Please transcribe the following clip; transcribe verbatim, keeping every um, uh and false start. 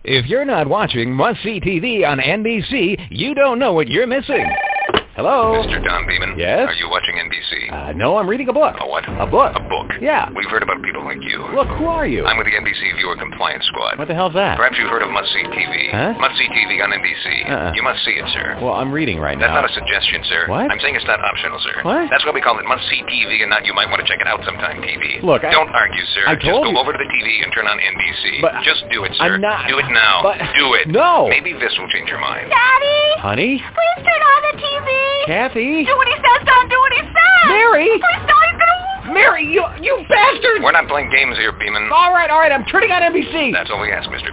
If you're not watching must-see T V on N B C, you don't know what you're missing. Hello? Mister Don Beeman? Yes? Are you watching N B C? Uh, no, I'm reading a book. A what? A book. A book? Yeah. We've heard about people like you. Look, who are you? I'm with the N B C Viewer Compliance Squad. What the hell's that? Perhaps you've heard of Must-See T V. Huh? Must-See T V on N B C. Uh-uh. You must see it, sir. Well, I'm reading right That's now. not a suggestion, sir. What? I'm saying it's not optional, sir. What? That's why we call it Must-See T V and not you might want to check it out sometime T V. Look, I... Don't argue, sir. I Just told go you. over to the T V and turn on N B C. But Just do it, sir. I'm not... Do it now. But... Do it. No. Maybe this will change your mind. Daddy! Honey? Please turn on the T V! Kathy? Do what he says, Don! Do what he says! Mary! Please, Don, he's gonna... Mary, you, you bastard! We're not playing games here, Beeman. All right, all right, I'm turning on N B C. That's all we ask, Mister